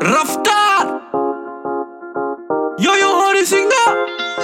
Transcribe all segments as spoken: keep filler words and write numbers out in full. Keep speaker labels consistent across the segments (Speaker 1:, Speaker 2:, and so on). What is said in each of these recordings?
Speaker 1: रफ्तार yo yo Hari singer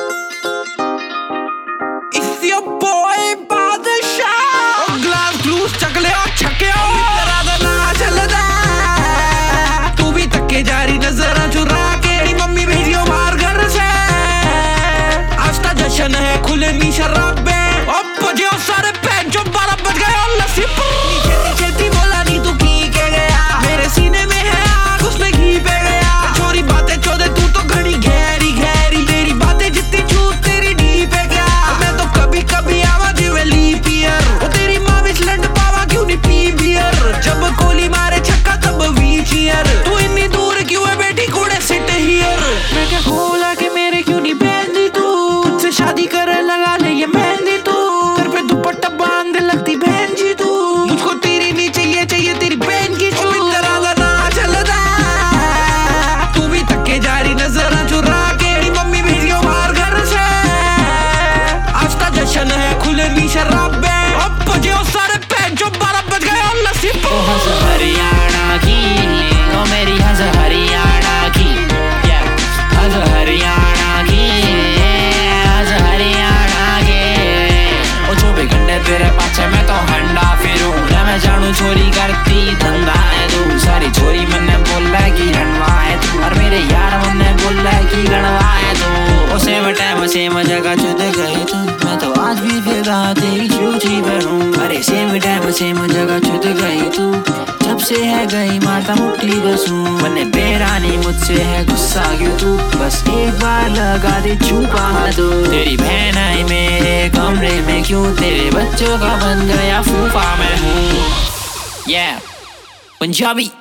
Speaker 1: It's your boy Badshah glass ग्लूस चकले और छके तेरा तो ना चलदा तू भी तक्के जारी नजर चुरा के मम्मी भेजियो बाहर घर से आज ता जश्न है खुले नी शराबे अब बजे सारे पैन जो बारह बज गए और लस्सी नीचे नीचे बोला नी तू की के गया मेरे सीने में है आग उसमें घी पे गया छोरी बातें चौदह तू तो घड़ी गहरी गहरी तेरी बातें जितनी छूट तेरी डी पे गया मैं तो कभी कभी आवा दिवेली पियर वो तेरी माँ भी स्लंड पावा क्यों नहीं पी बियर जब कोहली मारे छक्का तब वी चियर तू इतनी दूर क्यों है बेटी कूड़े सिट हियर मैं क्या खोला के मेरे क्यों नहीं पहनती तू तुझसे शादी करे लगा ले ये मेहंदी तू घर पे दुपट्टा बांध लगती बहन जी तू मुझको तेरी नहीं चाहिए चाहिए तेरी बहन की चू तेरा ना चलदा तू भी तक्के जारी नजर चुरा के मम्मी भेजियो बाहर घर से आज ता जश्न है खुले नी शराबे अब बजे सारे पैन जो बारह बज गए और लस्सी
Speaker 2: ओ हंस हरियाणा की ओ मेरी हंस हरियाणा की हंस हरियाणा की हंस हरियाणा के ओ चौबीस घंटे तेरे पाछे मैं तो हंडा फिरूं मैं जानू चोरी करती धंधा है तू सारी चोरी मैंने बोला कि हंडवा है तू और मेरे यार मैंने बोला कि गणवा है तू ओ सेम टाइम सेम जगह जुद गई तू मैं तो आज भी फिदा तेरी झूठी बनूं अरे सेम टाइम सेम जगह जुद गई तू जब से है गई माता मुट्ठी बसूं मैंने बेरानी मुझसे है गुस्सा क्यों तू बस एक बार लगा दे छुपा दो तेरी बहन आई मेरे कमरे में क्यों तेरे बच्चों का बन गया फूफा मैं हूँ yeah पंजाबी